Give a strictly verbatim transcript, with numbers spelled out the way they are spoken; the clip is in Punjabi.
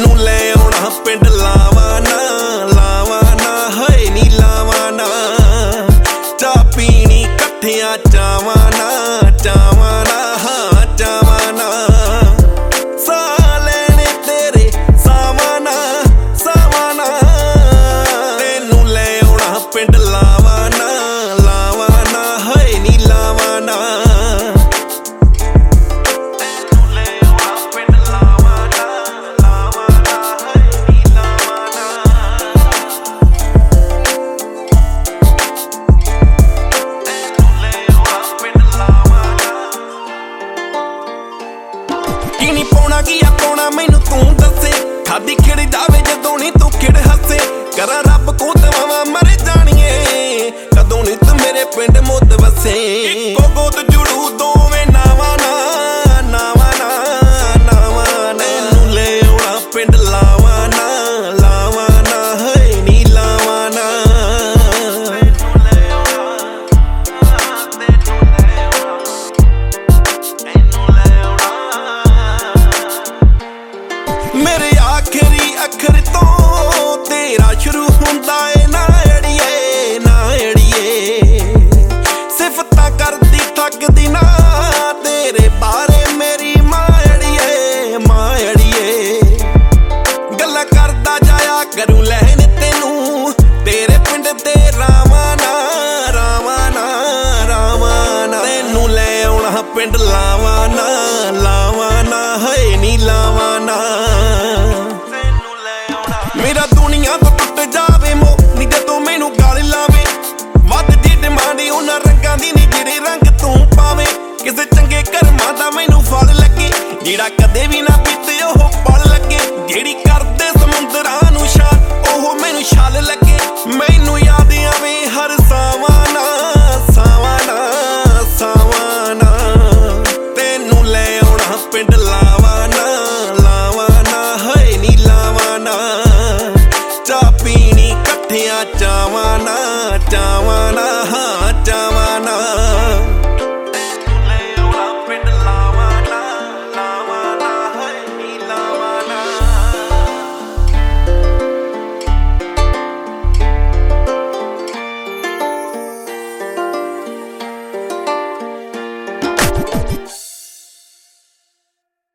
ਤੈਨੂੰ ਲੈ ਆਉਣਾ ਪਿੰਡ ਲਾਵਾਂ ਨਾ ਲਾਵਾਂ ਨਾ ਹਏ ਨੀ ਲਾਵਾਂ ਨਾ ਚਾਹ ਪੀਣੀ ਇਕੱਠਿਆਂ ਚਾਵਾਂ ਨਾ ਚਾਵਾਂ ਨਾ ਹਾਂ ਚਾਵਾਂ ਨਾ ਸਾਹ ਲੈਣੇ ਤੇਰੇ ਸਾਵਾਂ ਨਾ ਸਾਵਾਂ ਨਾ ਤੈਨੂੰ ਲੈ ਆਉਣਾ ਪਿੰਡ ਲਾਵਾਂ ਨਾ ਲਾਵਾਂ ਨਾ ਹਏ ਨੀ ਲਾਵਾਂ ਨਾ ਕੀ ਨੀ ਪਾਉਣਾ ਕੀ ਆ ਪਾਉਣਾ ਮੈਨੂੰ ਤੂੰ ਦੱਸੇ ਖਾਦੀ ਖਿੜ ਜਾਵੇ ਜਦੋਂ ਨੀ ਤੂੰ ਖਿੜ ਹੱਸੇ ਕਰਾਂ ਰੱਬ ਕੋ ਦਵਾਵਾਂ ਮਰ ਜਾਣੀਏ ਕਦੋਂ ਨੀ ਤੂੰ ਮੇਰੇ ਪਿੰਡ ਮੁੱਦ ਵਸੇ ਇੱਕੋ ਗੋਦ ਜੁੜੂ ਦੋਵੇਂ ਨਾਵਾਂ ਨਾ ਨਾਵਾਂ ਨਾ ਨਾਵਾਂ ਨਾ ਤੈਨੂੰ ਲੈ ਆਉਣਾ ਪਿੰਡ ਲਾਵਾਂ ਨਾ ਲਾਵਾਂ ਨਾ ਹਏ ਨੀ ਲਾਵਾਂ ਨਾ ਮੇਰੇ ਆਖਰੀ ਅੱਖਰ ਤੋਂ ਤੇਰਾ ਸ਼ੁਰੂ ਹੁੰਦਾ ਏ ਨਾ ਅੜੀਏ ਨਾ ਅੜੀਏ ਸਿਫਤਾਂ ਕਰਦੀ ਥੱਕਦੀ ਨਾ ਤੇਰੇ ਬਾਰੇ ਮੇਰੀ ਮਾਂ ਅੜੀਏ ਮਾਂ ਅੜੀਏ ਗੱਲਾਂ ਕਰਦਾ ਜਾਇਆ ਕਰੂੰ ਲੈਣ ਤੈਨੂੰ ਤੇਰੇ ਪਿੰਡ ਦੇ ਰਾਵਾਂ ਨਾ ਰਾਵਾਂ ਨਾ ਰਾਵਾਂ ਨਾ ਤੈਨੂੰ ਲੈ ਆਉਣਾ ਪਿੰਡ ਲਾਵਾਂ ਨਾ ਲਾਵਾਂ ਨਾ ਹਏ ਨੀ ਲਾਵਾਂ ਨਾ ਮੇਰਾ ਦੁਨੀਆ ਤੋਂ ਟੁੱਟ ਜਾਵੇ ਮੋ ਨੀ ਜਦੋਂ ਮੈਨੂੰ ਗਾਲ ਲਾਵੇ ਵੱਧਦੀ ਡਿਮਾਂਡ ਉਹਨਾਂ ਰੰਗਾਂ ਦੀ ਨੀ ਜਿਹੜੇ ਰੰਗ ਤੂੰ ਪਾਵੇਂ ਕਿਸੇ ਚੰਗੇ ਕਰਮਾਂ ਦਾ ਮੈਨੂੰ ਫਲ ਲੱਗੇ ਜਿਹੜਾ ਕਦੇ ਵੀ ਨਾ ਬੀਤੇ